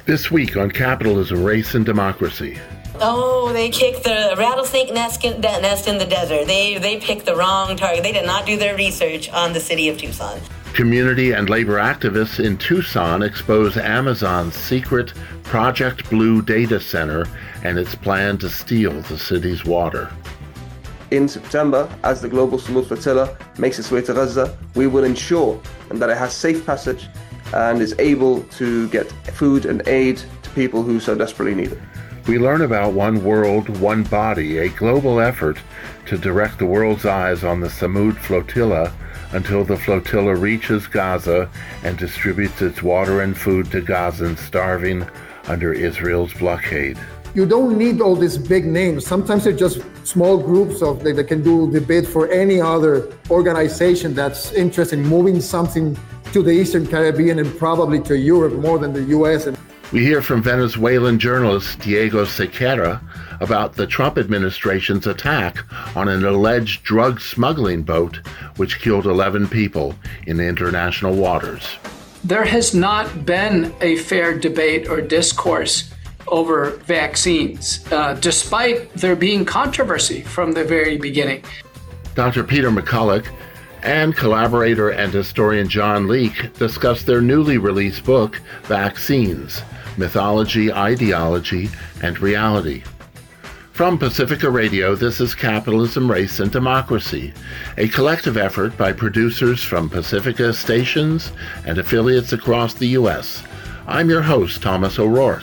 This week on Capitalism, Race, and Democracy. Oh, they kicked the rattlesnake nest in the desert. They picked the wrong target. They did not do their research on the city of Tucson. Community and labor activists in Tucson expose Amazon's secret Project Blue data center and its plan to steal the city's water. In September, as the Global Salud Flotilla makes its way to Gaza, we will ensure that it has safe passage and is able to get food and aid to people who so desperately need it. We learn about One World, One Body, a global effort to direct the world's eyes on the Samud Flotilla until the flotilla reaches Gaza and distributes its water and food to Gazans starving under Israel's blockade. You don't need all these big names. Sometimes they're just small groups that can do the bid for any other organization that's interested in moving something to the Eastern Caribbean and probably to Europe more than the U.S. We hear from Venezuelan journalist Diego Sequeira about the Trump administration's attack on an alleged drug smuggling boat which killed 11 people in international waters. There has not been a fair debate or discourse over vaccines, despite there being controversy from the very beginning. Dr. Peter McCulloch and collaborator and historian John Leake discuss their newly released book, Vaccines: Mythology, Ideology, and Reality. From Pacifica Radio, this is Capitalism, Race, and Democracy, a collective effort by producers from Pacifica stations and affiliates across the U.S. I'm your host, Thomas O'Rourke.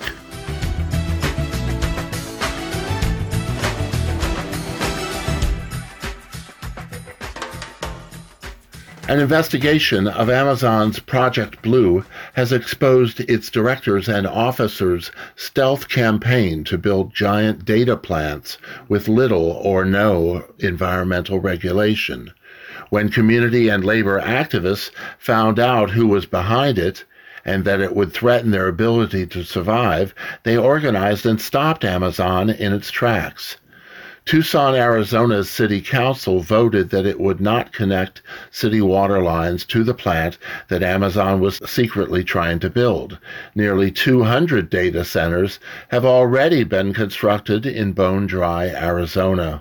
An investigation of Amazon's Project Blue has exposed its directors and officers' stealth campaign to build giant data plants with little or no environmental regulation. When community and labor activists found out who was behind it and that it would threaten their ability to survive, they organized and stopped Amazon in its tracks. Tucson, Arizona's city council voted that it would not connect city water lines to the plant that Amazon was secretly trying to build. Nearly 200 data centers have already been constructed in Bone Dry, Arizona.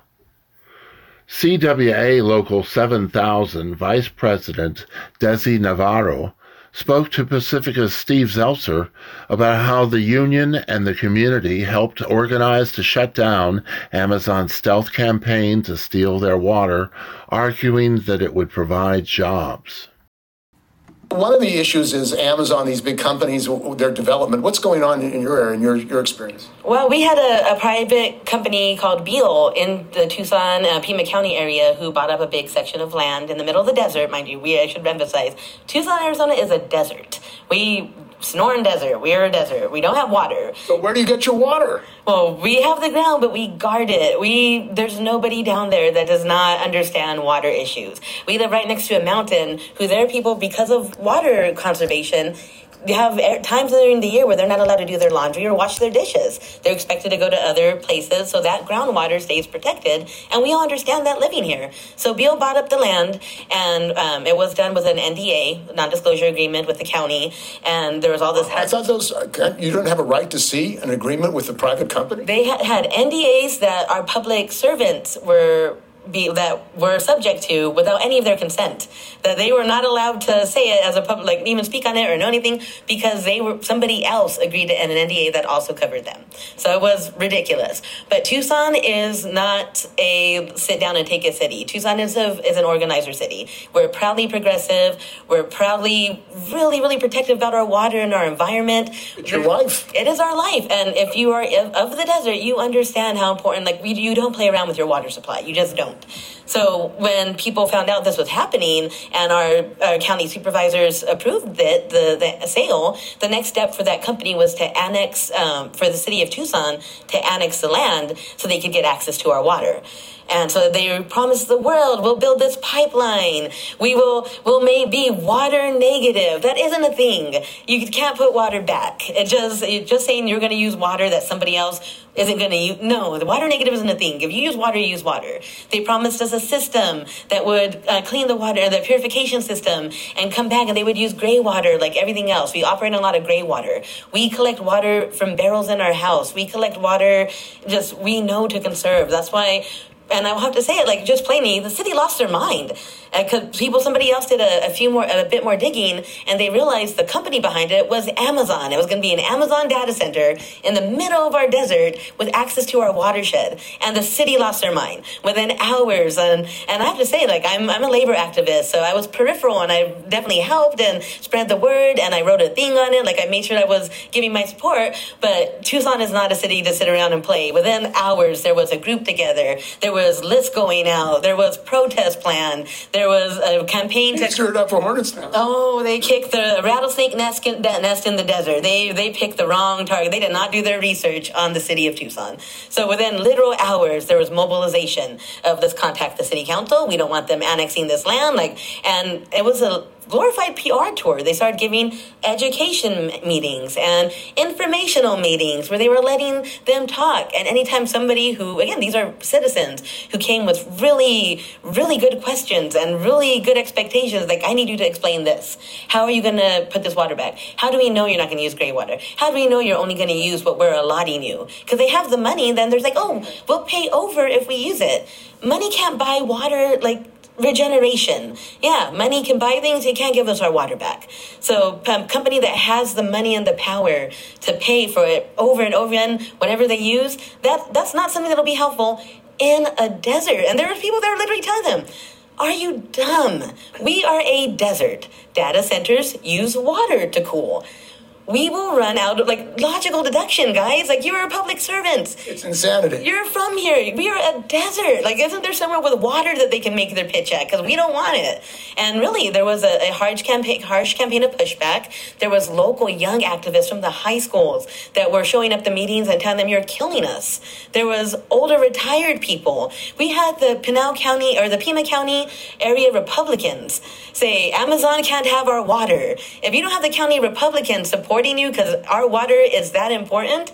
CWA Local 7000 Vice President Desi Navarro spoke to Pacifica's Steve Zeltzer about how the union and the community helped organize to shut down Amazon's stealth campaign to steal their water, arguing that it would provide jobs. One of the issues is Amazon, these big companies, their development. What's going on in your area, in your experience? Well, we had a private company called Beal in the Tucson, Pima County area who bought up a big section of land in the middle of the desert, mind you. I should emphasize, Tucson, Arizona is a desert. We Sonoran Desert. We are a desert. We don't have water. So where do you get your water? Well, we have the ground, but we guard it. There's nobody down there that does not understand water issues. We live right next to a mountain who there are people, because of water conservation, they have times during the year where they're not allowed to do their laundry or wash their dishes. They're expected to go to other places so that groundwater stays protected, and we all understand that living here. So Beal bought up the land, and it was done with an NDA, non-disclosure agreement with the county, and there was all this... I thought you don't have a right to see an agreement with a private company? They had NDAs that our public servants were subject to without any of their consent, that they were not allowed to say it as a public, like even speak on it or know anything, because somebody else agreed to an NDA that also covered them. So it was ridiculous. But Tucson is not a sit down and take a city. Tucson is an organizer city. We're proudly progressive. We're proudly really, really protective about our water and our environment. It's your life. It is our life. And if you are of the desert, you understand how important, you don't play around with your water supply. You just don't. So when people found out this was happening and our county supervisors approved the sale, the next step for that company was to annex, for the city of Tucson, to annex the land so they could get access to our water. And so they promised the world, we'll build this pipeline. We'll may be water negative. That isn't a thing. You can't put water back. It's just saying you're going to use water that somebody else isn't going to use. No, the water negative isn't a thing. If you use water, you use water. They promised us a system that would clean the water, the purification system, and come back, and they would use gray water like everything else. We operate on a lot of gray water. We collect water from barrels in our house. We collect water, we know to conserve. That's why. And I will have to say it, like, just plainly, the city lost their mind. Because somebody else did a bit more digging, and they realized the company behind it was Amazon. It was going to be an Amazon data center in the middle of our desert with access to our watershed. And the city lost their mind within hours. And I have to say, like, I'm a labor activist, so I was peripheral, and I definitely helped and spread the word, and I wrote a thing on it. Like, I made sure I was giving my support. But Tucson is not a city to sit around and play. Within hours, there was a group together. There was lists going out. There was protest planned. There was a campaign to stir it up for hornets now. Oh, they kicked the rattlesnake nest in the desert. They picked the wrong target. They did not do their research on the city of Tucson. So within literal hours, there was mobilization of let's contact the city council. We don't want them annexing this land. And it was a glorified PR tour. They started giving education meetings and informational meetings where they were letting them talk. And anytime somebody who, again, these are citizens who came with really, really good questions and really good expectations, like, I need you to explain this. How are you going to put this water back? How do we know you're not going to use gray water? How do we know you're only going to use what we're allotting you? Because they have the money, then there's like, oh, we'll pay over if we use it. Money can't buy water, like, regeneration. Yeah, money can buy things. It can't give us our water back. So a company that has the money and the power to pay for it over and over again, whatever they use, that's not something that'll be helpful in a desert. And there are people that are literally telling them, are you dumb? We are a desert. Data centers use water to cool. We will run out of, like, logical deduction, guys. Like, you're a public servant. It's insanity. You're from here. We are a desert. Like, isn't there somewhere with water that they can make their pitch at? Because we don't want it. And really, there was a harsh campaign of pushback. There was local young activists from the high schools that were showing up to meetings and telling them, you're killing us. There was older retired people. We had the Pinal County or the Pima County area Republicans say, Amazon can't have our water. If you don't have the county Republicans supporting you because our water is that important,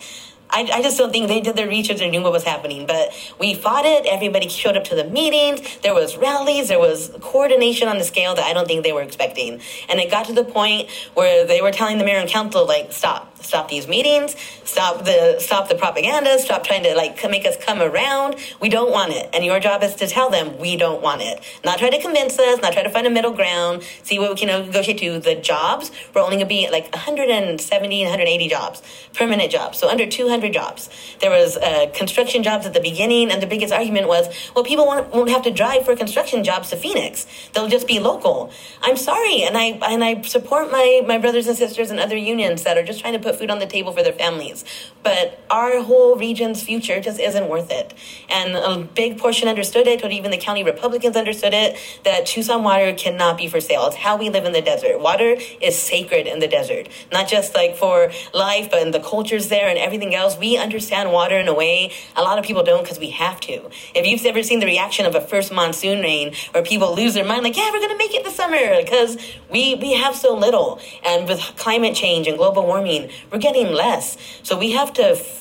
I just don't think they did their research and knew what was happening. But we fought it. Everybody showed up to the meetings. There was rallies. There was coordination on the scale that I don't think they were expecting. And it got to the point where they were telling the mayor and council, like, stop these meetings, stop the propaganda, stop trying to, like, make us come around. We don't want it. And your job is to tell them we don't want it. Not try to convince us, not try to find a middle ground, see what we can negotiate to. The jobs were only going to be like 170, 180 jobs, permanent jobs. So under 200 jobs. There was construction jobs at the beginning, and the biggest argument was, well, people won't have to drive for construction jobs to Phoenix. They'll just be local. I'm sorry, and I support my brothers and sisters and other unions that are just trying to put food on the table for their families. But our whole region's future just isn't worth it. And a big portion understood it, but even the county Republicans understood it, that Tucson water cannot be for sale. It's how we live in the desert. Water is sacred in the desert, not just like for life, but in the cultures there and everything else. We understand water in a way a lot of people don't because we have to. If you've ever seen the reaction of a first monsoon rain where people lose their mind, like, yeah, we're going to make it this summer because we have so little. And with climate change and global warming, we're getting less. So we have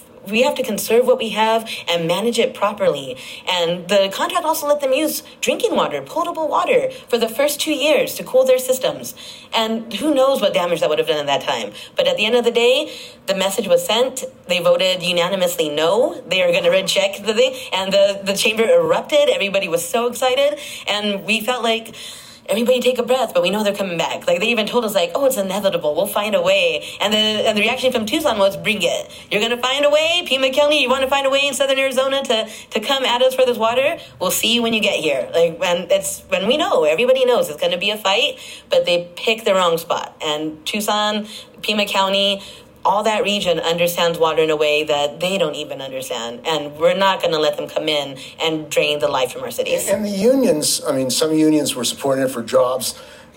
to conserve what we have and manage it properly. And the contract also let them use drinking water, potable water, for the first 2 years to cool their systems. And who knows what damage that would have done at that time. But at the end of the day, the message was sent. They voted unanimously no. They are going to reject the thing. And the chamber erupted. Everybody was so excited. And we felt like, everybody take a breath, but we know they're coming back. Like, they even told us, like, oh, it's inevitable. We'll find a way. And the reaction from Tucson was, bring it. You're going to find a way? Pima County, you want to find a way in southern Arizona to come at us for this water? We'll see you when you get here. Like, and it's when we know, everybody knows it's going to be a fight, but they picked the wrong spot. And Tucson, Pima County, all that region understands water in a way that they don't even understand. And we're not going to let them come in and drain the life from our cities. And the unions, I mean, some unions were supporting it for jobs.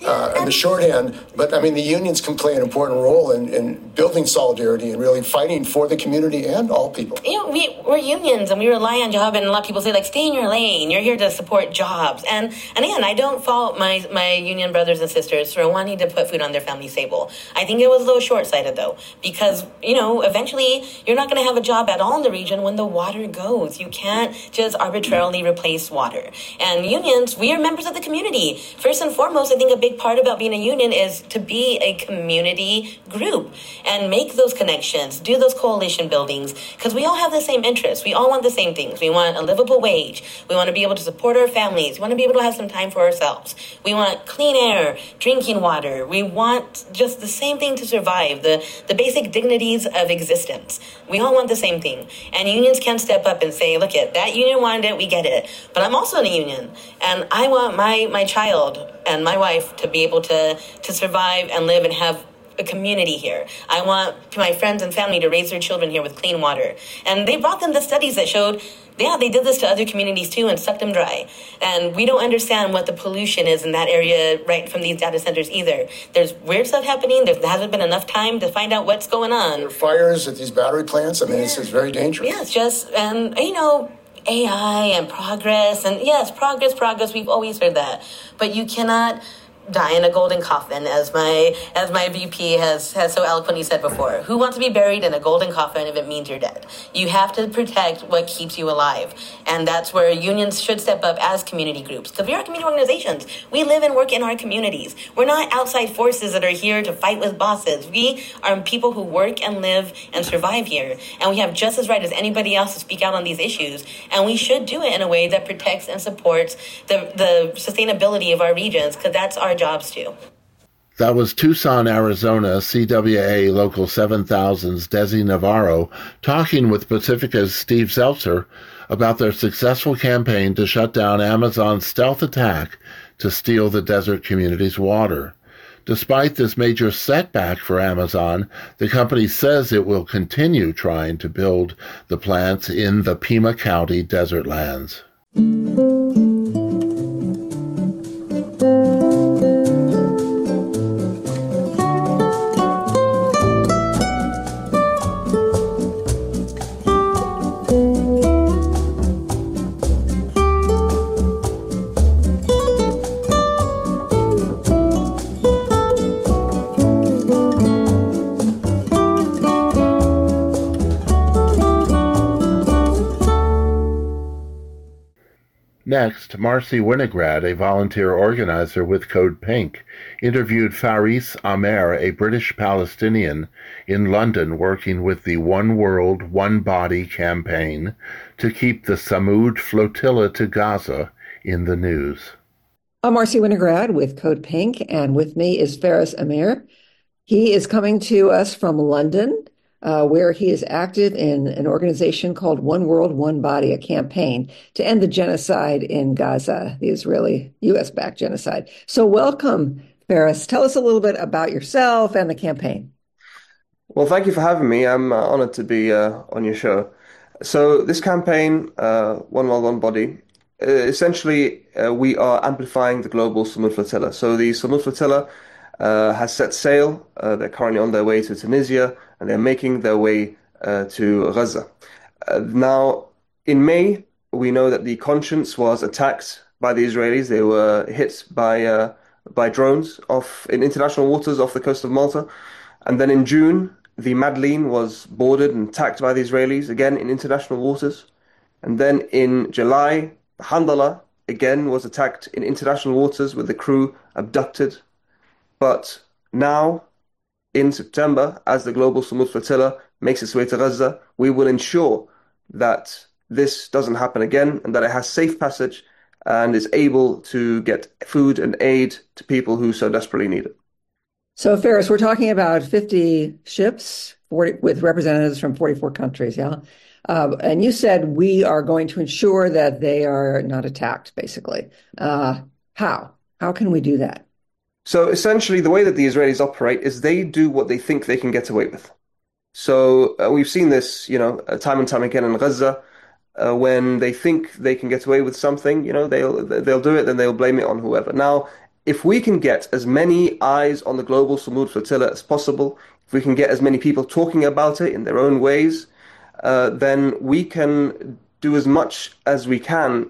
in the shorthand. But I mean, the unions can play an important role in building solidarity and really fighting for the community and all people. We're unions and we rely on job, and a lot of people say, like, stay in your lane. You're here to support jobs. And again, I don't fault my union brothers and sisters for wanting to put food on their family's table. I think it was a little short-sighted, though, because, eventually you're not going to have a job at all in the region when the water goes. You can't just arbitrarily replace water. And unions, we are members of the community. First and foremost, I think a big part about being a union is to be a community group and make those connections, do those coalition buildings, because we all have the same interests. We all want the same things. We want a livable wage. We want to be able to support our families. We want to be able to have some time for ourselves. We want clean air, drinking water. We want just the same thing to survive, the basic dignities of existence. We all want the same thing. And unions can step up and say, look, that union wanted it, we get it. But I'm also in a union, and I want my child and my wife to be able to survive and live and have a community here. I want my friends and family to raise their children here with clean water. And they brought them the studies that showed, they did this to other communities too and sucked them dry. And we don't understand what the pollution is in that area right from these data centers either. There's weird stuff happening. There hasn't been enough time to find out what's going on. There are fires at these battery plants. I mean, it's very dangerous. Yeah, it's just, and AI and progress, and yes, progress, we've always heard that. But you cannot die in a golden coffin, as my VP has so eloquently said before. Who wants to be buried in a golden coffin if it means you're dead? You have to protect what keeps you alive. And that's where unions should step up as community groups. Because we are community organizations. We live and work in our communities. We're not outside forces that are here to fight with bosses. We are people who work and live and survive here. And we have just as right as anybody else to speak out on these issues. And we should do it in a way that protects and supports the sustainability of our regions, because that's our jobs too. That was Tucson, Arizona, CWA Local 7000's Desi Navarro talking with Pacifica's Steve Zeltzer about their successful campaign to shut down Amazon's stealth attack to steal the desert community's water. Despite this major setback for Amazon, the company says it will continue trying to build the plants in the Pima County desert lands. Next, Marcy Winograd, a volunteer organizer with Code Pink, interviewed Faris Amer, a British Palestinian in London working with the One World, One Body campaign to keep the Samud flotilla to Gaza in the news. I'm Marcy Winograd with Code Pink, and with me is Faris Amer. He is coming to us from London, where he is active in an organization called One World, One Body, a campaign to end the genocide in Gaza, the Israeli U.S.-backed genocide. So welcome, Faris. Tell us a little bit about yourself and the campaign. Well, thank you for having me. I'm honored to be on your show. So this campaign, One World, One Body, essentially we are amplifying the global Samud flotilla. So the Samud flotilla has set sail. They're currently on their way to Tunisia, and they're making their way to Gaza. Now, in May, we know that the Conscience was attacked by the Israelis. They were hit by drones in international waters off the coast of Malta. And then in June, the Madeleine was boarded and attacked by the Israelis, again in international waters. And then in July, the Handala again was attacked in international waters with the crew abducted. But now, in September, as the global Samud flotilla makes its way to Gaza, we will ensure that this doesn't happen again and that it has safe passage and is able to get food and aid to people who so desperately need it. So, Faris, we're talking about 50 ships with representatives from 44 countries, yeah? And you said we are going to ensure that they are not attacked, basically. How? How can we do that? So essentially, the way that the Israelis operate is they do what they think they can get away with. So we've seen this, time and time again in Gaza. When they think they can get away with something, they'll do it, then they'll blame it on whoever. Now, if we can get as many eyes on the global Samud flotilla as possible, if we can get as many people talking about it in their own ways, then we can do as much as we can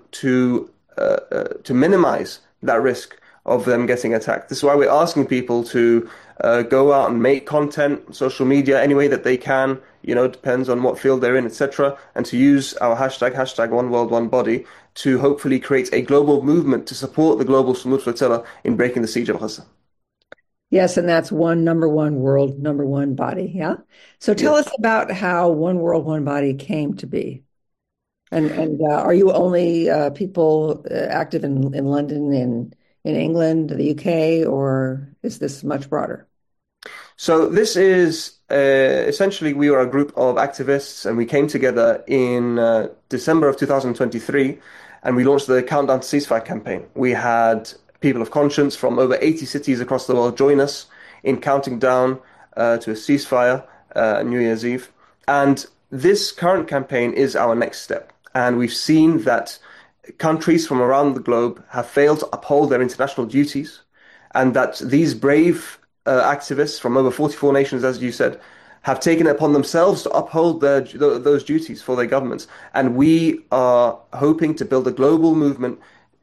to minimize that risk of them getting attacked. This is why we're asking people to go out and make content, social media, any way that they can, depends on what field they're in, etc., and to use our hashtag One World, One Body, to hopefully create a global movement to support the global Samud flotilla in breaking the siege of Gaza. Yes, and that's number one world, number one body. Yeah. So tell us about how One World, One Body came to be. And are you only people active in London, in England, the UK, or is this much broader? So this is essentially, we are a group of activists, and we came together in December of 2023, and we launched the Countdown to Ceasefire campaign. We had people of conscience from over 80 cities across the world join us in counting down to a ceasefire New Year's Eve. And this current campaign is our next step. And we've seen that countries from around the globe have failed to uphold their international duties, and that these brave activists from over 44 nations, as you said, have taken it upon themselves to uphold those duties for their governments. And we are hoping to build a global movement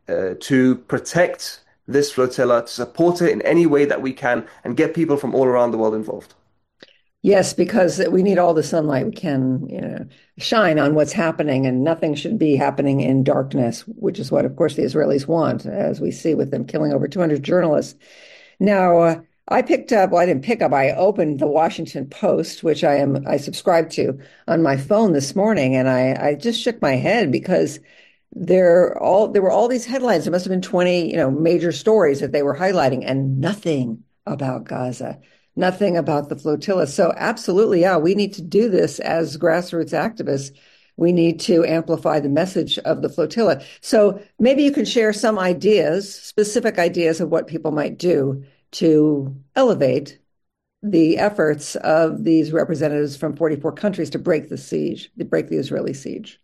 to protect this flotilla, to support it in any way that we can, and get people from all around the world involved. Yes, because we need all the sunlight we can, shine on what's happening, and nothing should be happening in darkness, which is what, of course, the Israelis want, as we see with them killing over 200 journalists. Now, I opened the Washington Post, which I subscribe to on my phone this morning, and I just shook my head because there were all these headlines. There must have been 20, major stories that they were highlighting, and nothing about Gaza. Nothing about the flotilla. So absolutely, yeah, we need to do this as grassroots activists. We need to amplify the message of the flotilla. So maybe you can share some ideas, specific ideas of what people might do to elevate the efforts of these representatives from 44 countries to break the Israeli siege.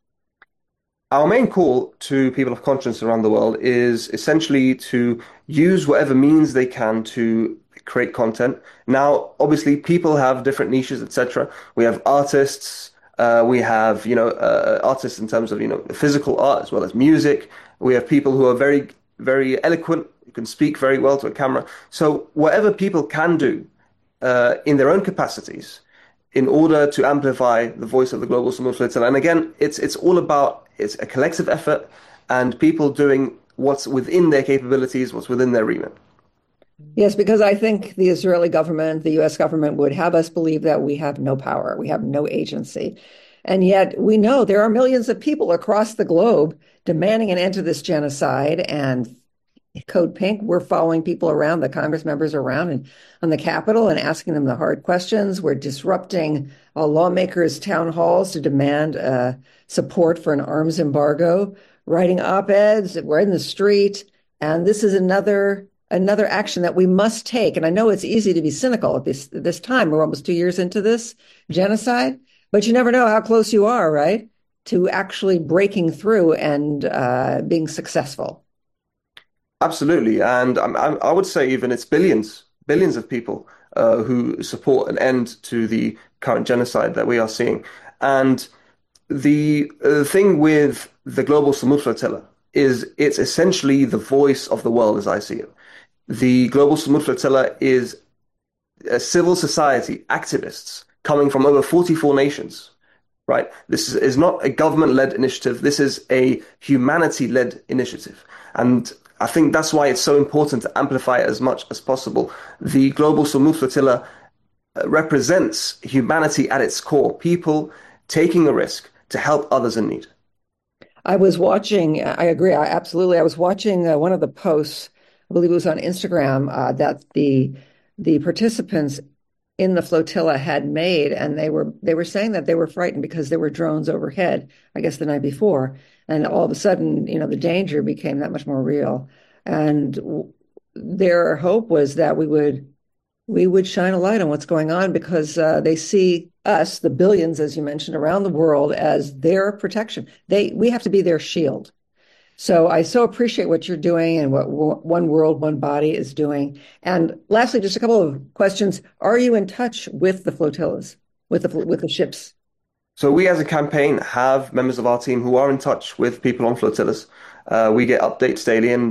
Our main call to people of conscience around the world is essentially to use whatever means they can to create content. Now, obviously, people have different niches, etc. We have artists, we have, artists in terms of, physical art as well as music. We have people who are very, very eloquent, who can speak very well to a camera. So whatever people can do in their own capacities in order to amplify the voice of the global Samud flotilla. And again, it's a collective effort, and people doing what's within their capabilities, what's within their remit. Yes, because I think the Israeli government, the U.S. government would have us believe that we have no power, we have no agency. And yet we know there are millions of people across the globe demanding an end to this genocide. And Code Pink, we're following people around, the Congress members around and on the Capitol, and asking them the hard questions. We're disrupting lawmakers' town halls to demand support for an arms embargo, writing op-eds, we're in the street. And this is another action that we must take. And I know it's easy to be cynical at this time. We're almost 2 years into this genocide, but you never know how close you are, right, to actually breaking through and being successful. Absolutely. And I would say even it's billions of people who support an end to the current genocide that we are seeing. And the thing with the global Samud flotilla is it's essentially the voice of the world as I see it. The global Samud flotilla is a civil society, activists coming from over 44 nations, right? This is not a government-led initiative. This is a humanity-led initiative. And I think that's why it's so important to amplify it as much as possible. The global Samud flotilla represents humanity at its core, people taking a risk to help others in need. I agree, absolutely. I was watching one of the posts, I believe it was on Instagram, that the participants in the flotilla had made, and they were saying that they were frightened because there were drones overhead, I guess the night before, and all of a sudden, the danger became that much more real. And their hope was that we would shine a light on what's going on, because they see us, the billions, as you mentioned, around the world as their protection. We have to be their shield. So I so appreciate what you're doing and what One World, One Body is doing. And lastly, just a couple of questions. Are you in touch with the flotillas, with the ships? So we as a campaign have members of our team who are in touch with people on flotillas. We get updates daily, and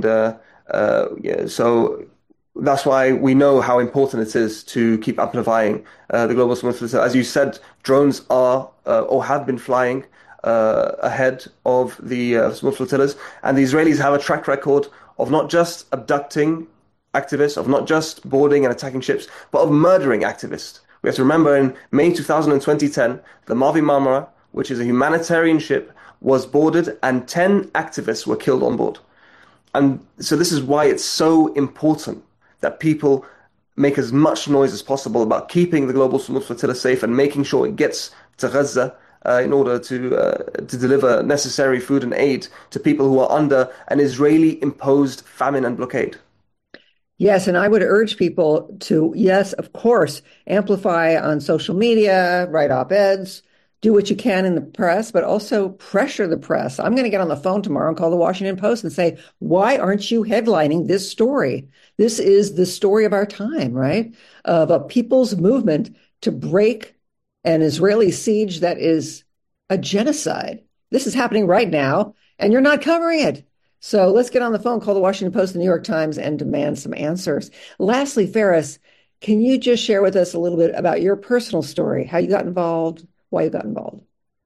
so that's why we know how important it is to keep amplifying the global smooth flotilla. As you said, drones are or have been flying ahead of the smooth flotillas, and the Israelis have a track record of not just abducting activists, of not just boarding and attacking ships, but of murdering activists. We have to remember in May 2010, the Mavi Marmara, which is a humanitarian ship, was boarded and 10 activists were killed on board. And so this is why it's so important that people make as much noise as possible about keeping the global smooth flotilla safe and making sure it gets to Gaza in order to deliver necessary food and aid to people who are under an Israeli-imposed famine and blockade. Yes, and I would urge people to, yes, of course, amplify on social media, write op-eds, do what you can in the press, but also pressure the press. I'm going to get on the phone tomorrow and call the Washington Post and say, why aren't you headlining this story? This is the story of our time, right? Of a people's movement to break an Israeli siege that is a genocide. This is happening right now, and you're not covering it. So let's get on the phone, call the Washington Post, the New York Times, and demand some answers. Lastly, Faris, can you just share with us a little bit about your personal story, how you got involved, why you got involved?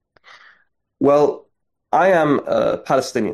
Well, I am Palestinian,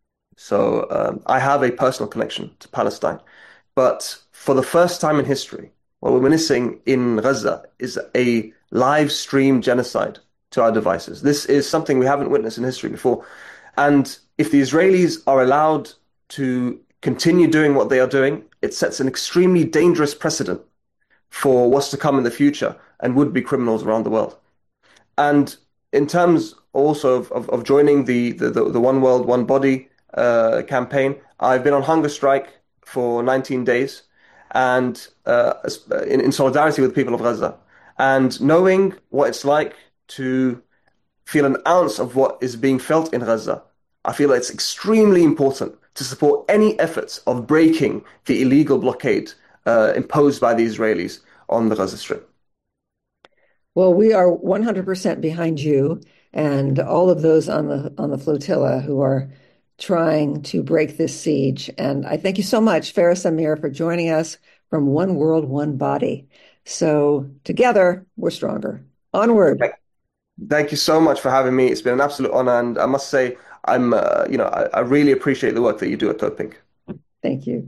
so I have a personal connection to Palestine. But for the first time in history, what we're witnessing in Gaza is a live stream genocide to our devices. This is something we haven't witnessed in history before. And if the Israelis are allowed to continue doing what they are doing, it sets an extremely dangerous precedent for what's to come in the future and would-be criminals around the world. And in terms also of joining the One World, One Body campaign, I've been on hunger strike for 19 days and in solidarity with the people of Gaza. And knowing what it's like to feel an ounce of what is being felt in Gaza, I feel it's extremely important to support any efforts of breaking the illegal blockade imposed by the Israelis on the Gaza Strip. Well, we are 100% behind you and all of those on the flotilla who are trying to break this siege. And I thank you so much, Faris Amir, for joining us from One World, One Body. So together, we're stronger. Onward. Thank you so much for having me. It's been an absolute honor, and I must say, I really appreciate the work that you do at Code Pink. Thank you.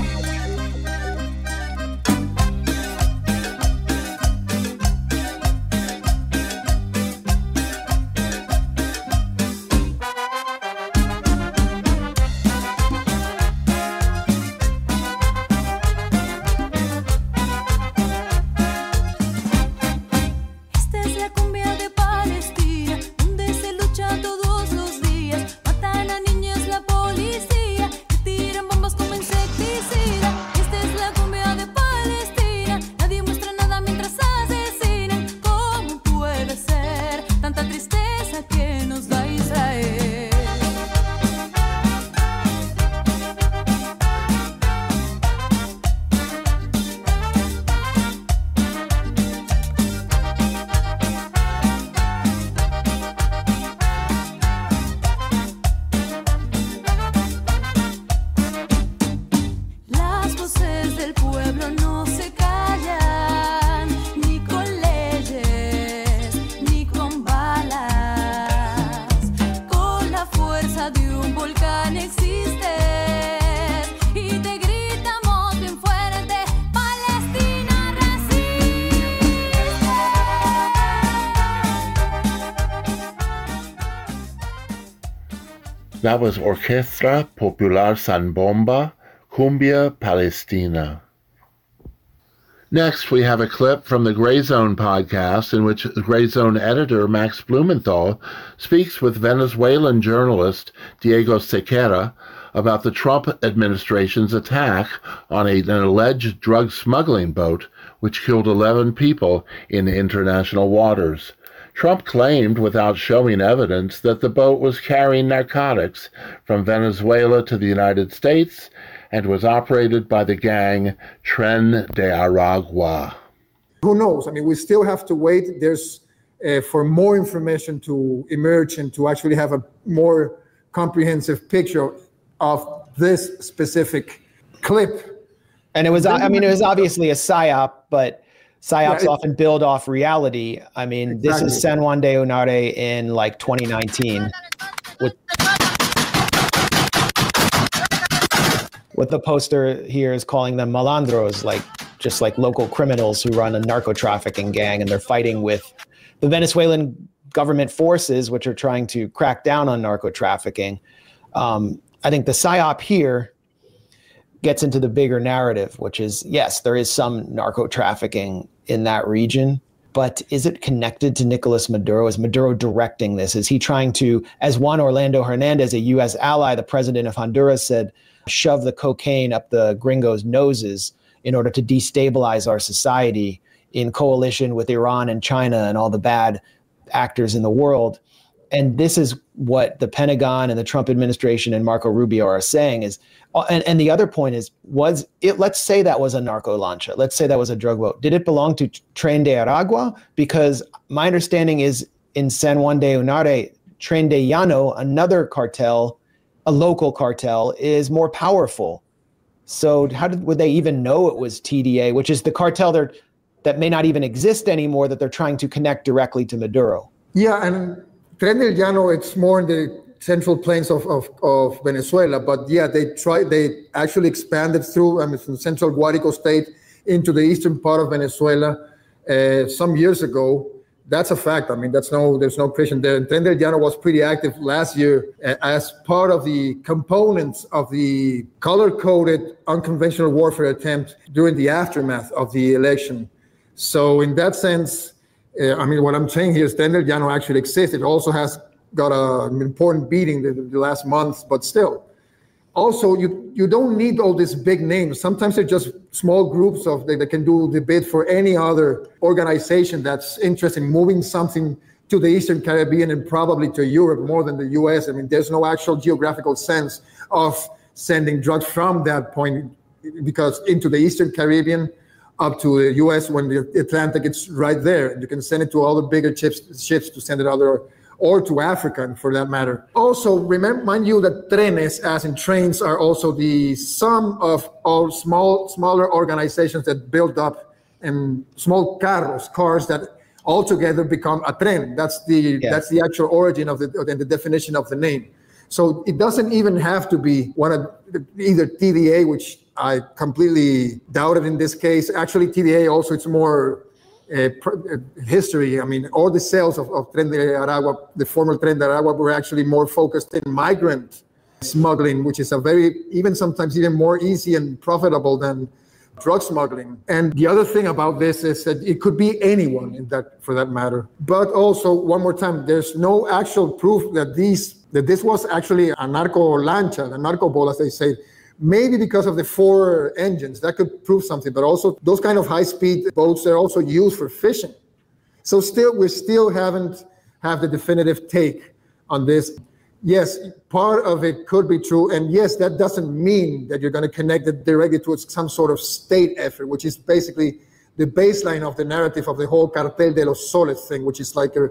That was Orquestra Popular San Bomba, Cumbia Palestina. Next, we have a clip from the Gray Zone podcast in which Gray Zone editor Max Blumenthal speaks with Venezuelan journalist Diego Sequeira about the Trump administration's attack on an alleged drug smuggling boat which killed 11 people in international waters. Trump claimed, without showing evidence, that the boat was carrying narcotics from Venezuela to the United States and was operated by the gang Tren de Aragua. Who knows? I mean, we still have to wait. There's for more information to emerge and to actually have a more comprehensive picture of this specific clip. And it was obviously a psyop, but psyops often build off reality. I mean, exactly. This is San Juan de Unare in like 2019. What the poster here is calling them malandros, just like local criminals who run a narco trafficking gang, and they're fighting with the Venezuelan government forces, which are trying to crack down on narco trafficking. I think the psyop here gets into the bigger narrative, which is, yes, there is some narco trafficking in that region, but is it connected to Nicolas Maduro? Is Maduro directing this? Is he trying to, as Juan Orlando Hernandez, a U.S. ally, the president of Honduras, said, shove the cocaine up the gringos' noses in order to destabilize our society in coalition with Iran and China and all the bad actors in the world? And this is what the Pentagon and the Trump administration and Marco Rubio are saying is, and the other point is, let's say that was a narco lancha. Let's say that was a drug boat. Did it belong to Tren de Aragua? Because my understanding is in San Juan de Unare, Tren de Llano, another cartel, a local cartel, is more powerful. So would they even know it was TDA, which is the cartel that may not even exist anymore, that they're trying to connect directly to Maduro? Yeah, and Tren de Llano, it's more in the central plains of Venezuela, but yeah, they actually expanded through from central Guárico state into the eastern part of Venezuela some years ago. That's a fact. I mean, there's no question there. Tren de Llano was pretty active last year as part of the components of the color-coded unconventional warfare attempt during the aftermath of the election. So in that sense, what I'm saying here is Tren de Llano actually exists. It also has got an important beating the last month, but still. Also, you don't need all these big names. Sometimes they're just small groups that can do the bid for any other organization that's interested in moving something to the Eastern Caribbean and probably to Europe more than the US. I mean, there's no actual geographical sense of sending drugs from that point because into the Eastern Caribbean up to the US when the Atlantic, it's right there. You can send it to all the bigger ships to send it or to Africa, for that matter. Also, mind you that trenes, as in trains, are also the sum of all smaller organizations that build up and small cars that altogether become a tren. That's the actual origin of the definition of the name. So it doesn't even have to be either TDA, which I completely doubted in this case. Actually, TDA also, it's more history. I mean, all the sales of Tren de Aragua, the former Tren de Aragua, were actually more focused in migrant smuggling, which is sometimes even more easy and profitable than drug smuggling. And the other thing about this is that it could be anyone for that matter. But also, one more time, there's no actual proof that this was actually a narco lancha, a narco boat, as they say. Maybe because of the 4 engines, that could prove something. But also, those kind of high-speed boats are also used for fishing. So we still haven't have the definitive take on this. Yes, part of it could be true. And yes, that doesn't mean that you're going to connect it directly to some sort of state effort, which is basically the baseline of the narrative of the whole Cartel de los Soles thing, which is like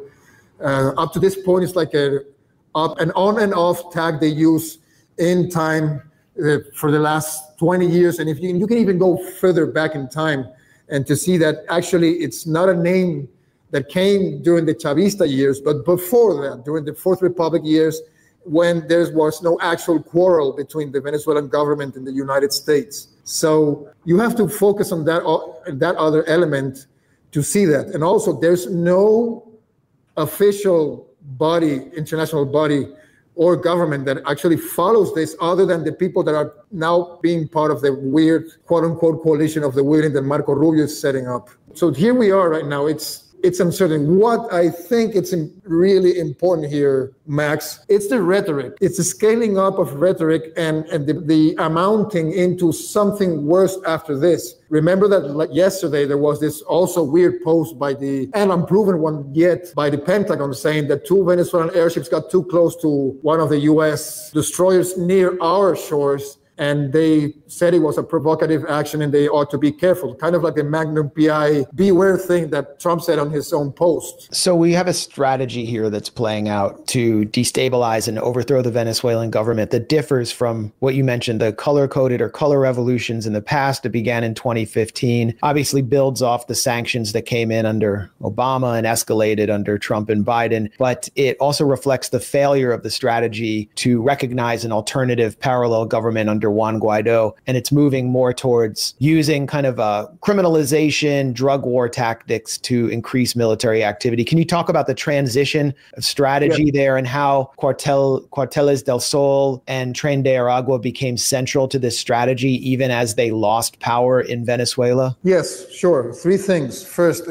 up to this point, it's like an on and off tag they use in time for the last 20 years. And if you can even go further back in time and to see that actually it's not a name that came during the Chavista years, but before that, during the Fourth Republic years, when there was no actual quarrel between the Venezuelan government and the United States. So you have to focus on that other element to see that. And also, there's no official body, international body, or government that actually follows this other than the people that are now being part of the weird, quote-unquote, coalition of the willing that Marco Rubio is setting up. So here we are right now. it's uncertain. What I think it's really important here, Max, it's the rhetoric. It's the scaling up of rhetoric and the amounting into something worse after this. Remember that like yesterday, there was this also weird post by and unproven one yet, by the Pentagon saying that 2 Venezuelan airships got too close to one of the U.S. destroyers near our shores. And they said it was a provocative action and they ought to be careful, kind of like the Magnum PI beware thing that Trump said on his own post. So we have a strategy here that's playing out to destabilize and overthrow the Venezuelan government that differs from what you mentioned, the color-coded or color revolutions in the past that began in 2015, obviously builds off the sanctions that came in under Obama and escalated under Trump and Biden. But it also reflects the failure of the strategy to recognize an alternative parallel government under Juan Guaido, and it's moving more towards using kind of a criminalization, drug war tactics to increase military activity. Can you talk about the transition of strategy there and how Cuarteles del Sol and Tren de Aragua became central to this strategy, even as they lost power in Venezuela? Yes, sure. 3 things. First,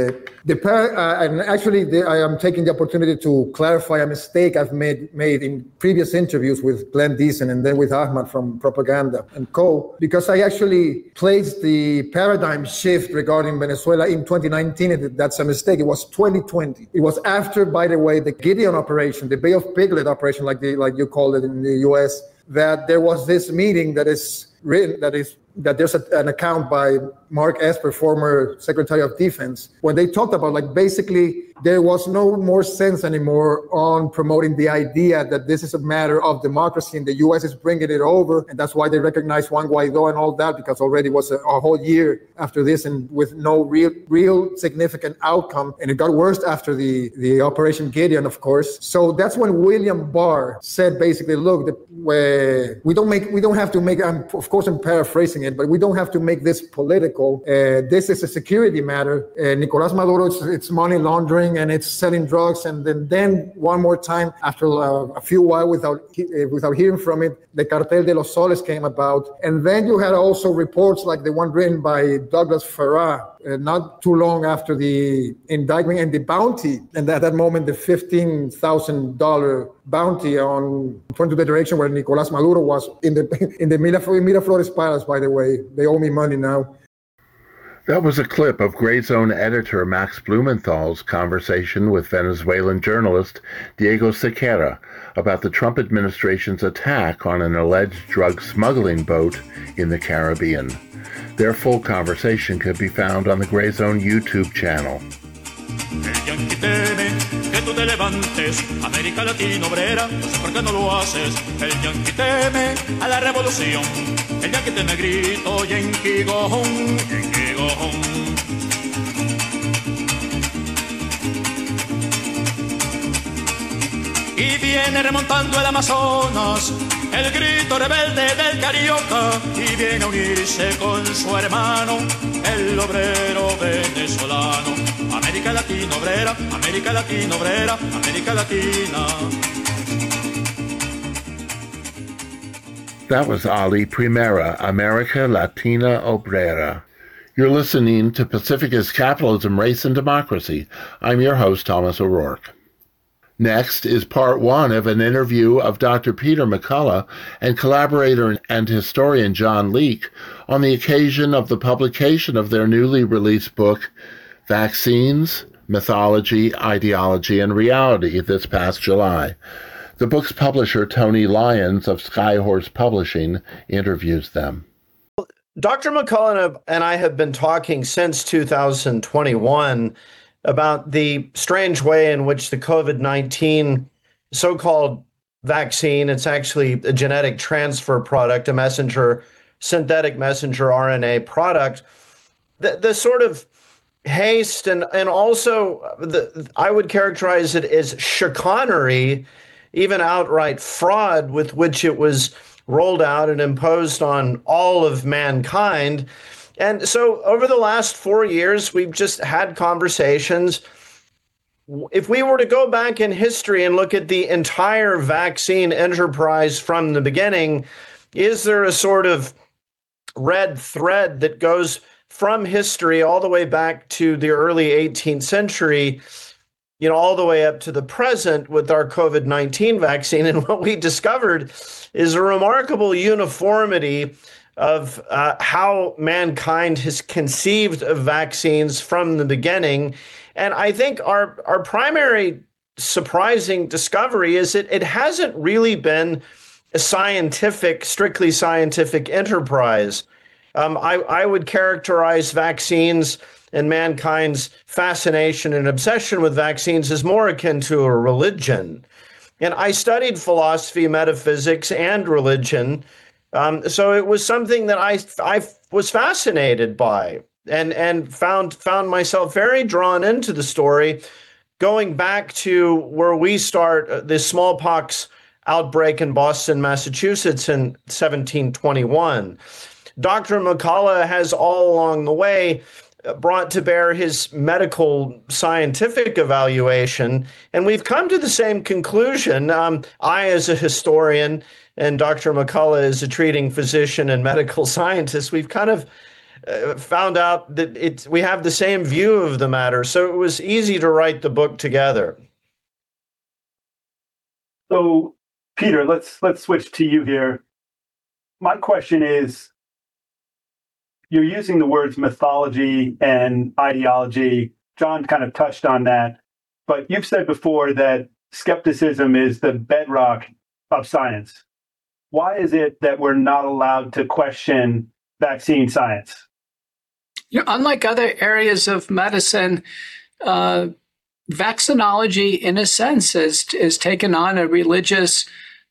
and actually, I am taking the opportunity to clarify a mistake I've made in previous interviews with Glenn Deason and then with Ahmad from Propaganda and Co. Because I actually placed the paradigm shift regarding Venezuela in 2019, and that's a mistake. It was 2020. It was after, by the way, the Gideon operation, the Bay of Piglet operation, like you call it in the U.S., that there was this meeting that is written, that there's an account by Mark Esper, former Secretary of Defense, when they talked about basically there was no more sense anymore on promoting the idea that this is a matter of democracy and the U.S. is bringing it over. And that's why they recognize Juan Guaido and all that, because already was a whole year after this and with no real significant outcome. And it got worse after the Operation Gideon, of course. So that's when William Barr said basically, look, we don't have to make, of course I'm paraphrasing it, but we don't have to make this political. This is a security matter. Nicolás Maduro, it's money laundering and it's selling drugs. And then one more time, after a few while without hearing from it, the Cartel de los Soles came about. And then you had also reports like the one written by Douglas Farrar, not too long after the indictment and the bounty. And at that moment, the $15,000 bounty on point to the direction where Nicolás Maduro was in the Miraflores Palace, by the way. They owe me money now. That was a clip of Gray Zone editor Max Blumenthal's conversation with Venezuelan journalist Diego Sequeira about the Trump administration's attack on an alleged drug smuggling boat in the Caribbean. Their full conversation can be found on the Gray Zone YouTube channel. El yanqui teme que tú te levantes, América Latina obrera, no sé por qué no lo haces. El yanqui teme a la revolución, el yanqui teme grito, yanqui go home, yanqui go home. Y viene remontando el Amazonas, el grito rebelde del carioca, y viene a unirse con su hermano, el obrero venezolano. América Latina obrera, América Latina obrera, América Latina. That was Ali Primera, America Latina Obrera. You're listening to Pacifica's Capitalism, Race, and Democracy. I'm your host, Thomas O'Rourke. Next is part 1 of an interview of Dr. Peter McCullough and collaborator and historian John Leake on the occasion of the publication of their newly released book, Vaccines, Mythology, Ideology, and Reality, this past July. The book's publisher, Tony Lyons of Skyhorse Publishing, interviews them. Dr. McCullough and I have been talking since 2021 about the strange way in which the COVID-19 so-called vaccine, it's actually a genetic transfer product, a synthetic messenger RNA product, the sort of haste and also I would characterize it as chicanery, even outright fraud with which it was rolled out and imposed on all of mankind. And so over the last 4 years, we've just had conversations. If we were to go back in history and look at the entire vaccine enterprise from the beginning, is there a sort of red thread that goes from history all the way back to the early 18th century, all the way up to the present with our COVID-19 vaccine. And what we discovered is a remarkable uniformity of how mankind has conceived of vaccines from the beginning. And I think our primary surprising discovery is that it hasn't really been a strictly scientific enterprise. I would characterize vaccines and mankind's fascination and obsession with vaccines as more akin to a religion. And I studied philosophy, metaphysics, and religion. So it was something that I was fascinated by and found myself very drawn into the story, going back to where we start, the smallpox outbreak in Boston, Massachusetts in 1721. Dr. McCullough has all along the way brought to bear his medical scientific evaluation, and we've come to the same conclusion. I, as a historian, and Dr. McCullough, as a treating physician and medical scientist, we've kind of found out that we have the same view of the matter. So it was easy to write the book together. So, Peter, let's switch to you here. My question is, you're using the words mythology and ideology. John kind of touched on that, but you've said before that skepticism is the bedrock of science. Why is it that we're not allowed to question vaccine science? Unlike other areas of medicine, vaccinology, in a sense, has taken on a religious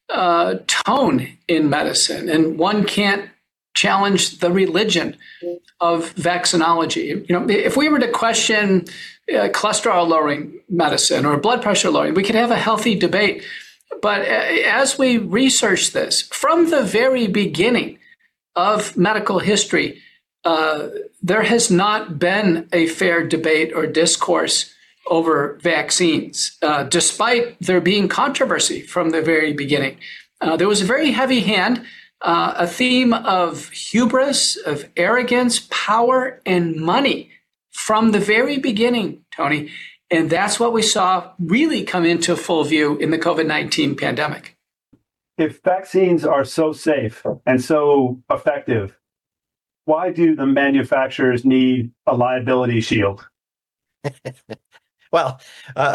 tone in medicine, and one can't challenge the religion of vaccinology. If we were to question cholesterol lowering medicine or blood pressure lowering, we could have a healthy debate. But as we research this, from the very beginning of medical history, there has not been a fair debate or discourse over vaccines, despite there being controversy from the very beginning. There was a very heavy hand, a theme of hubris, of arrogance, power, and money from the very beginning, Tony. And that's what we saw really come into full view in the COVID-19 pandemic. If vaccines are so safe and so effective, why do the manufacturers need a liability shield? Well,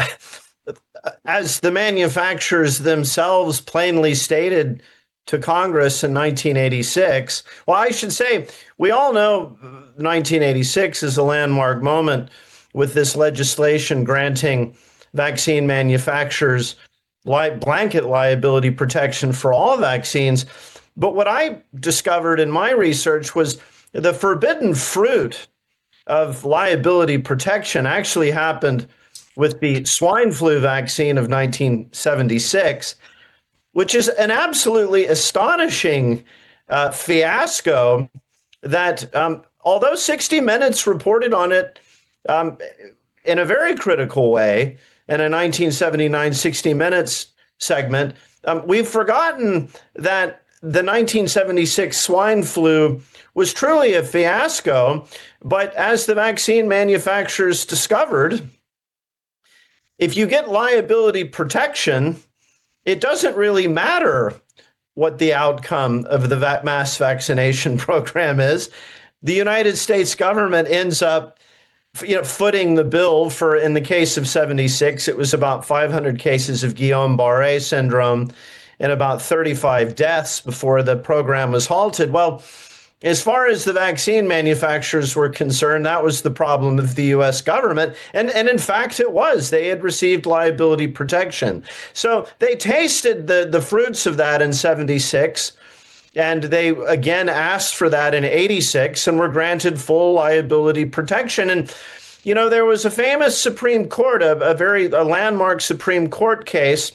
as the manufacturers themselves plainly stated to Congress in 1986, well, I should say, we all know 1986 is a landmark moment with this legislation granting vaccine manufacturers blanket liability protection for all vaccines. But what I discovered in my research was the forbidden fruit of liability protection actually happened with the swine flu vaccine of 1976, which is an absolutely astonishing fiasco that, although 60 Minutes reported on it in a very critical way in a 1979 60 Minutes segment, we've forgotten that the 1976 swine flu was truly a fiasco. But as the vaccine manufacturers discovered, if you get liability protection, it doesn't really matter what the outcome of the mass vaccination program is. The United States government ends up footing the bill for, in the case of 76, it was about 500 cases of Guillain-Barré syndrome and about 35 deaths before the program was halted. Well, as far as the vaccine manufacturers were concerned, that was the problem of the U.S. government. And in fact, it was. They had received liability protection. So they tasted the fruits of that in 76. And they again asked for that in 86 and were granted full liability protection. And, there was a famous Supreme Court, a landmark Supreme Court case,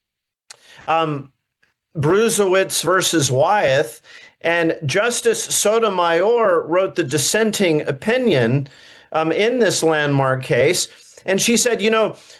Brusewitz versus Wyeth. And Justice Sotomayor wrote the dissenting opinion in this landmark case. And she said,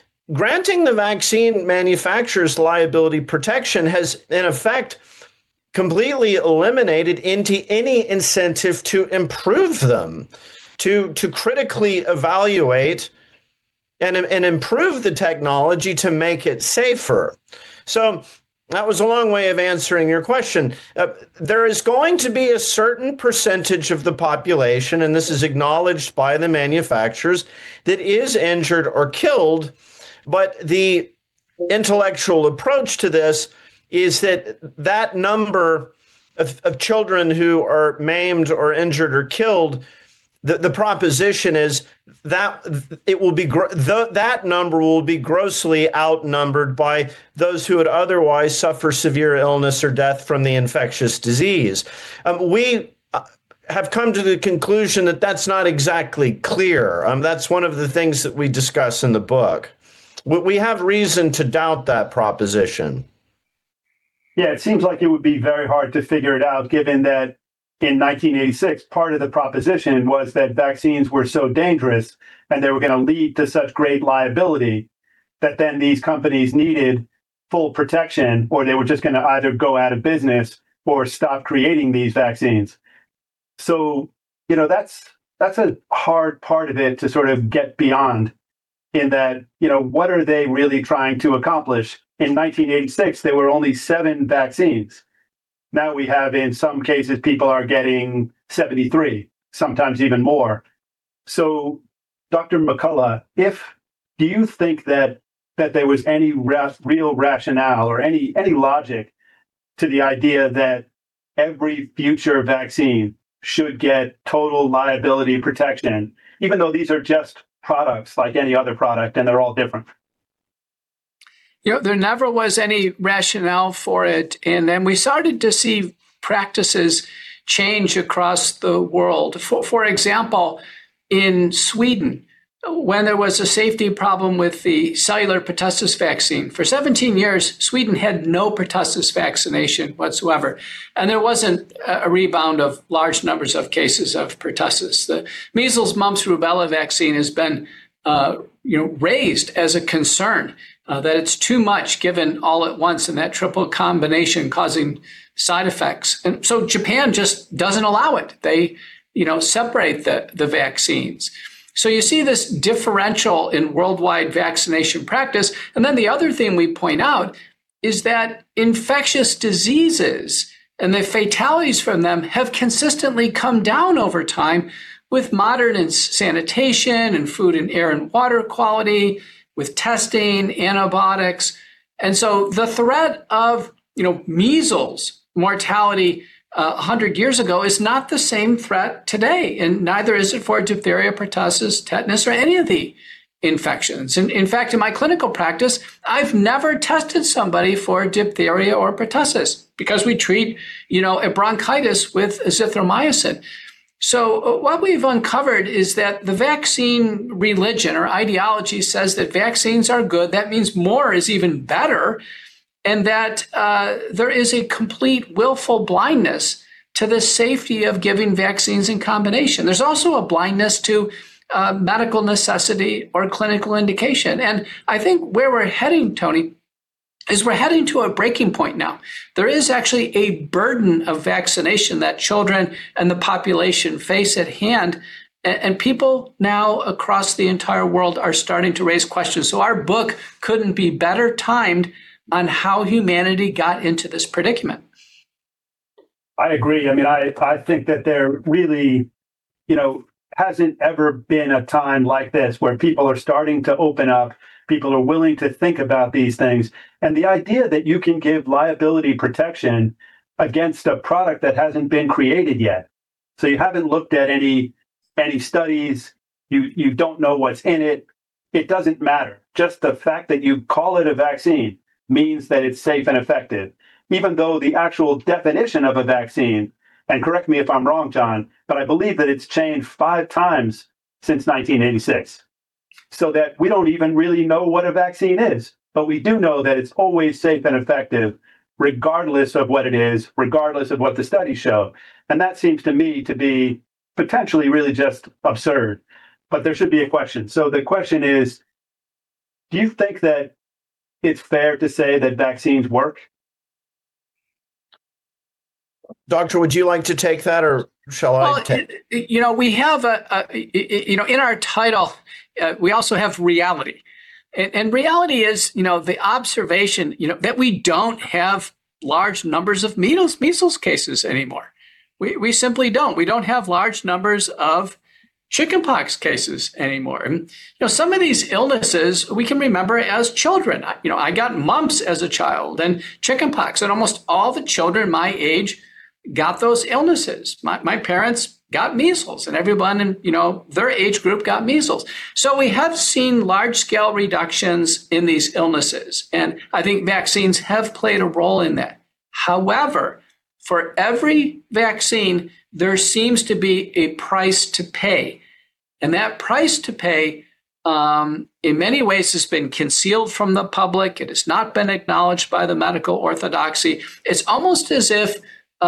granting the vaccine manufacturers liability protection has, in effect, completely eliminated any incentive to improve them, to critically evaluate and improve the technology to make it safer. So that was a long way of answering your question. There is going to be a certain percentage of the population, and this is acknowledged by the manufacturers, that is injured or killed. But the intellectual approach to this is that number of children who are maimed or injured or killed, the proposition is that it will be that number will be grossly outnumbered by those who would otherwise suffer severe illness or death from the infectious disease. We have come to the conclusion that that's not exactly clear. That's one of the things that we discuss in the book. We have reason to doubt that proposition. Yeah, it seems like it would be very hard to figure it out, given that in 1986, part of the proposition was that vaccines were so dangerous and they were going to lead to such great liability that then these companies needed full protection, or they were just going to either go out of business or stop creating these vaccines. So, that's a hard part of it to sort of get beyond, in that, what are they really trying to accomplish? In 1986, there were only 7 vaccines. Now we have, in some cases, people are getting 73, sometimes even more. So, Dr. McCullough, do you think that there was any real rationale or any logic to the idea that every future vaccine should get total liability protection, even though these are just products like any other product and they're all different? There never was any rationale for it. And then we started to see practices change across the world. For example, in Sweden, when there was a safety problem with the cellular pertussis vaccine, for 17 years, Sweden had no pertussis vaccination whatsoever. And there wasn't a rebound of large numbers of cases of pertussis. The measles, mumps, rubella vaccine has been raised as a concern. That it's too much given all at once, and that triple combination causing side effects. And so Japan just doesn't allow it. They, separate the vaccines. So you see this differential in worldwide vaccination practice. And then the other thing we point out is that infectious diseases and the fatalities from them have consistently come down over time with modern sanitation and food and air and water quality, with testing, antibiotics. And so the threat of, measles mortality 100 years ago is not the same threat today. And neither is it for diphtheria, pertussis, tetanus, or any of the infections. And in fact, in my clinical practice, I've never tested somebody for diphtheria or pertussis because we treat, a bronchitis with azithromycin. So what we've uncovered is that the vaccine religion or ideology says that vaccines are good. That means more is even better. And that there is a complete willful blindness to the safety of giving vaccines in combination. There's also a blindness to medical necessity or clinical indication. And I think where we're heading, Tony, is we're heading to a breaking point now. There is actually a burden of vaccination that children and the population face at hand. And people now across the entire world are starting to raise questions. So our book couldn't be better timed on how humanity got into this predicament. I agree. I mean, I think that there really, hasn't ever been a time like this where people are starting to open up. People are willing to think about these things. And the idea that you can give liability protection against a product that hasn't been created yet. So you haven't looked at any studies. You don't know what's in it. It doesn't matter. Just the fact that you call it a vaccine means that it's safe and effective, even though the actual definition of a vaccine, and correct me if I'm wrong, John, but I believe that it's changed 5 times since 1986. So that we don't even really know what a vaccine is, but we do know that it's always safe and effective, regardless of what it is, regardless of what the studies show. And that seems to me to be potentially really just absurd, but there should be a question. So the question is, do you think that it's fair to say that vaccines work? Doctor, would you like to take that, or shall I take it? We have in our title, we also have reality. And reality is, the observation, that we don't have large numbers of measles cases anymore. We simply don't. We don't have large numbers of chickenpox cases anymore. And, some of these illnesses we can remember as children. I got mumps as a child and chickenpox, and almost all the children my age got those illnesses. My parents got measles, and everyone in their age group got measles. So we have seen large-scale reductions in these illnesses, and I think vaccines have played a role in that. However, for every vaccine, there seems to be a price to pay, and that price to pay in many ways has been concealed from the public. It has not been acknowledged by the medical orthodoxy. It's almost as if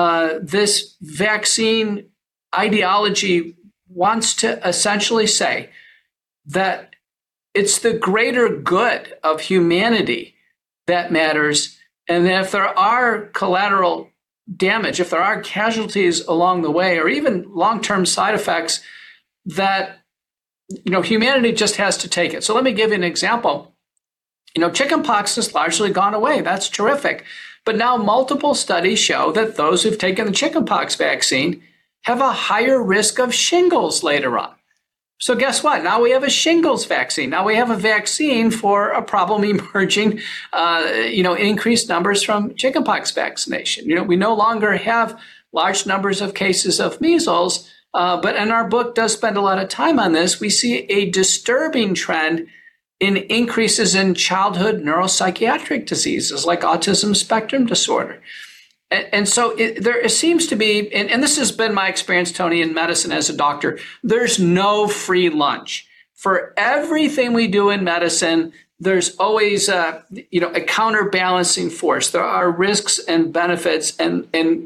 this vaccine ideology wants to essentially say that it's the greater good of humanity that matters, and that if there are collateral damage, if there are casualties along the way, or even long-term side effects, that humanity just has to take it. So let me give you an example. Chickenpox has largely gone away. That's terrific. But now multiple studies show that those who've taken the chickenpox vaccine have a higher risk of shingles later on. So guess what? Now we have a shingles vaccine. Now we have a vaccine for a problem emerging, increased numbers from chickenpox vaccination. We no longer have large numbers of cases of measles, but in our book does spend a lot of time on this. We see a disturbing trend in increases in childhood neuropsychiatric diseases like autism spectrum disorder. And so there seems to be, and this has been my experience, Tony, in medicine as a doctor, there's no free lunch. For everything we do in medicine, there's always a counterbalancing force. There are risks and benefits, and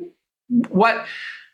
what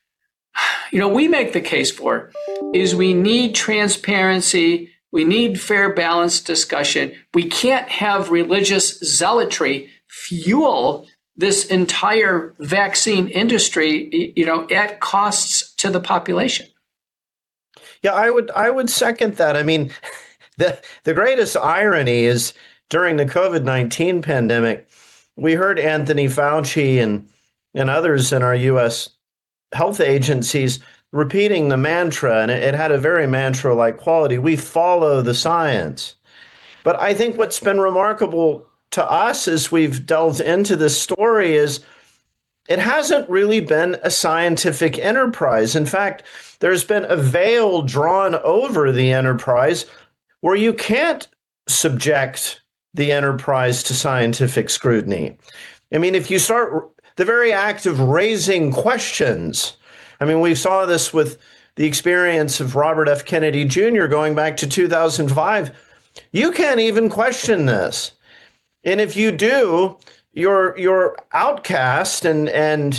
we make the case for is we need transparency. We need fair, balanced discussion. We can't have religious zealotry fuel this entire vaccine industry, at costs to the population. Yeah, I would second that. I mean, the greatest irony is during the COVID-19 pandemic, we heard Anthony Fauci and others in our U.S. health agencies repeating the mantra, and it had a very mantra-like quality. We follow the science. But I think what's been remarkable to us as we've delved into this story is it hasn't really been a scientific enterprise. In fact, there's been a veil drawn over the enterprise where you can't subject the enterprise to scientific scrutiny. I mean, if you start the very act of raising questions, I mean, we saw this with the experience of Robert F. Kennedy Jr. going back to 2005. You can't even question this. And if you do, you're outcast and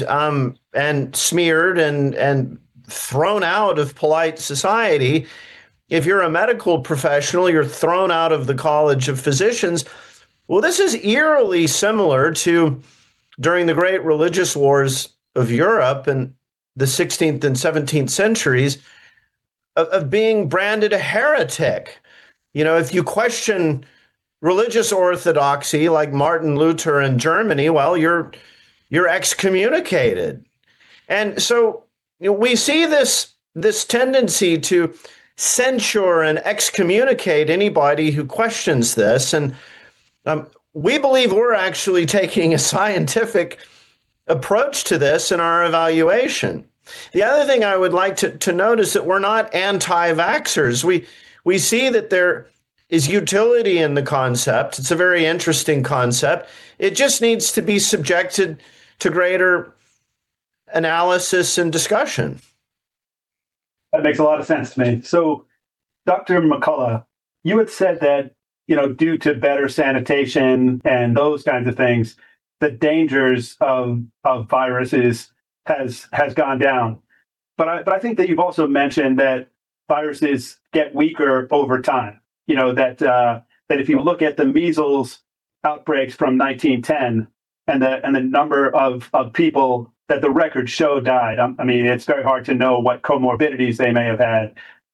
smeared and thrown out of polite society. If you're a medical professional, you're thrown out of the College of Physicians. Well, this is eerily similar to during the great religious wars of Europe in the 16th and 17th centuries of being branded a heretic. If you question religious orthodoxy like Martin Luther in Germany, well, you're excommunicated. And so we see this tendency to censure and excommunicate anybody who questions this. And we believe we're actually taking a scientific approach to this in our evaluation. The other thing I would like to note is that we're not anti-vaxxers. We see that there is utility in the concept. It's a very interesting concept. It just needs to be subjected to greater analysis and discussion. That makes a lot of sense to me. So, Dr. McCullough, you had said that, due to better sanitation and those kinds of things, the dangers of viruses has gone down. But I think that you've also mentioned that viruses get weaker over time. That if you look at the measles outbreaks from 1910 and the number of people that the records show died. I mean, it's very hard to know what comorbidities they may have had.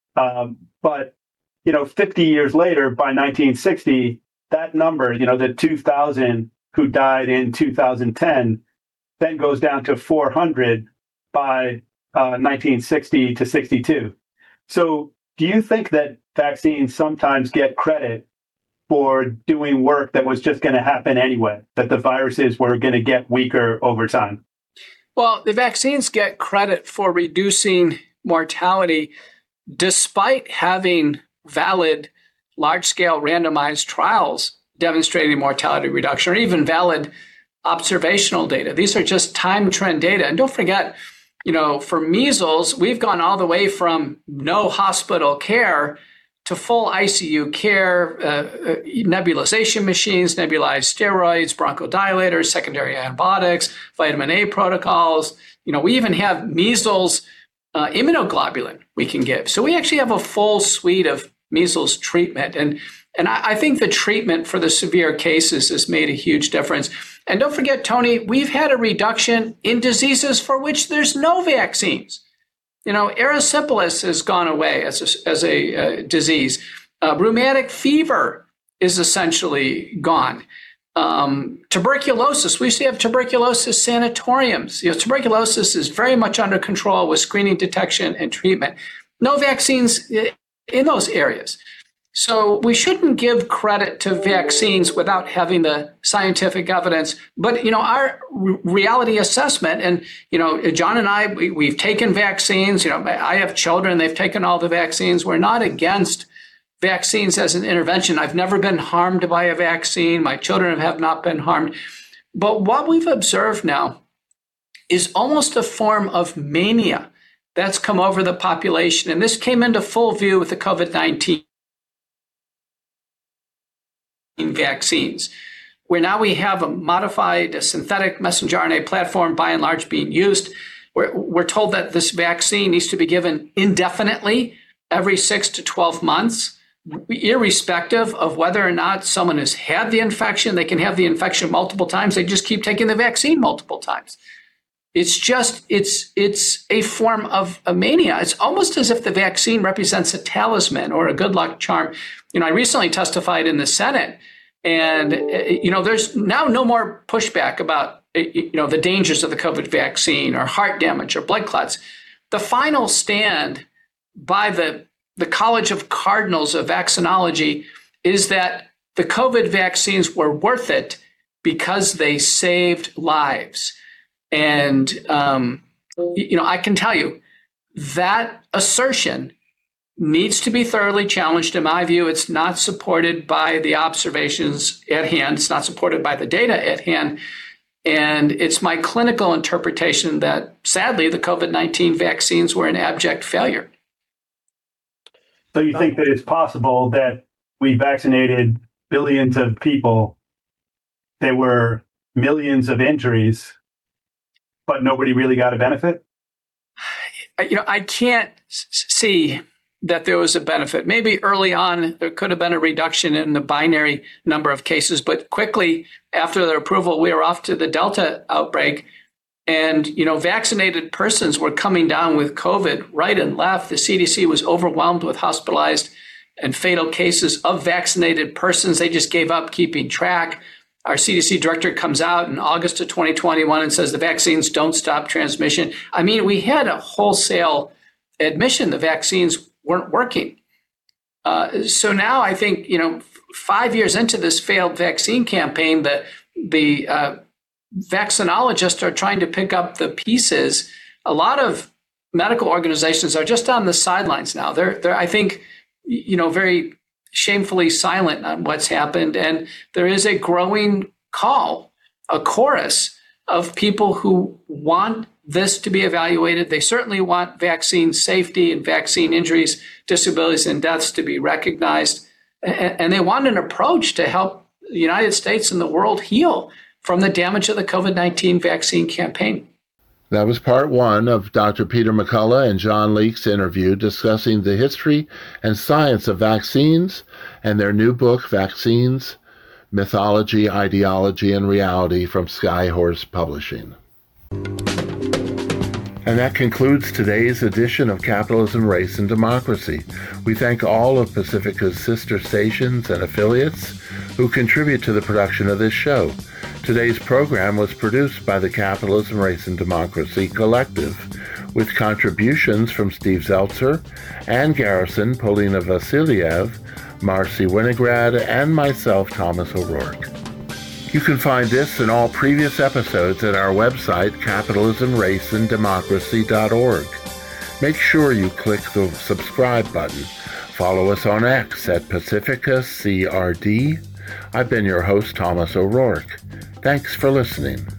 But, 50 years later, by 1960, that number, the 2,000 who died in 2010, then goes down to 400 by 1960 to 62. So do you think that vaccines sometimes get credit for doing work that was just going to happen anyway, that the viruses were going to get weaker over time? Well, the vaccines get credit for reducing mortality despite having valid large-scale randomized trials demonstrating mortality reduction, or even valid observational data. These are just time trend data. And don't forget, for measles, we've gone all the way from no hospital care to full ICU care, nebulization machines, nebulized steroids, bronchodilators, secondary antibiotics, vitamin A protocols. We even have measles immunoglobulin we can give. So we actually have a full suite of measles treatment. And I think the treatment for the severe cases has made a huge difference. And don't forget, Tony, we've had a reduction in diseases for which there's no vaccines. Erysipelas has gone away as a disease. Rheumatic fever is essentially gone. Tuberculosis, we used to have tuberculosis sanatoriums. Tuberculosis is very much under control with screening, detection, and treatment. No vaccines in those areas. So we shouldn't give credit to vaccines without having the scientific evidence. But, our reality assessment, and, John and I, we've taken vaccines. I have children. They've taken all the vaccines. We're not against vaccines as an intervention. I've never been harmed by a vaccine. My children have not been harmed. But what we've observed now is almost a form of mania that's come over the population. And this came into full view with the COVID-19 vaccines, where now we have a modified synthetic messenger RNA platform by and large being used. We're told that this vaccine needs to be given indefinitely every 6 to 12 months, irrespective of whether or not someone has had the infection. They can have the infection multiple times. They just keep taking the vaccine multiple times. It's a form of a mania. It's almost as if the vaccine represents a talisman or a good luck charm. I recently testified in the Senate, and there's now no more pushback about the dangers of the COVID vaccine or heart damage or blood clots. The final stand by the College of Cardinals of Vaccinology is that the COVID vaccines were worth it because they saved lives. And, I can tell you that assertion needs to be thoroughly challenged. In my view, it's not supported by the observations at hand. It's not supported by the data at hand. And it's my clinical interpretation that, sadly, the COVID-19 vaccines were an abject failure. So you think that it's possible that we vaccinated billions of people, there were millions of injuries, but nobody really got a benefit? I can't see that there was a benefit. Maybe early on, there could have been a reduction in the binary number of cases, but quickly after their approval, we were off to the Delta outbreak. And, vaccinated persons were coming down with COVID right and left. The CDC was overwhelmed with hospitalized and fatal cases of vaccinated persons. They just gave up keeping track. Our CDC director comes out in August of 2021 and says the vaccines don't stop transmission. I mean, we had a wholesale admission the vaccines weren't working. So now I think, 5 years into this failed vaccine campaign, the vaccinologists are trying to pick up the pieces. A lot of medical organizations are just on the sidelines now. They're I think, very shamefully silent on what's happened. And there is a growing call, a chorus of people who want this to be evaluated. They certainly want vaccine safety and vaccine injuries, disabilities, and deaths to be recognized. And they want an approach to help the United States and the world heal from the damage of the COVID-19 vaccine campaign. That was part one of Dr. Peter McCullough and John Leake's interview discussing the history and science of vaccines and their new book, Vaccines, Mythology, Ideology, and Reality, from Skyhorse Publishing. And that concludes today's edition of Capitalism, Race, and Democracy. We thank all of Pacifica's sister stations and affiliates who contribute to the production of this show. Today's program was produced by the Capitalism, Race, and Democracy Collective, with contributions from Steve Zeltzer, Ann Garrison, Polina Vasiliev, Marcy Winograd, and myself, Thomas O'Rourke. You can find this and all previous episodes at our website, capitalismraceanddemocracy.org. Make sure you click the subscribe button. Follow us on X at PacificaCRD. I've been your host, Thomas O'Rourke. Thanks for listening.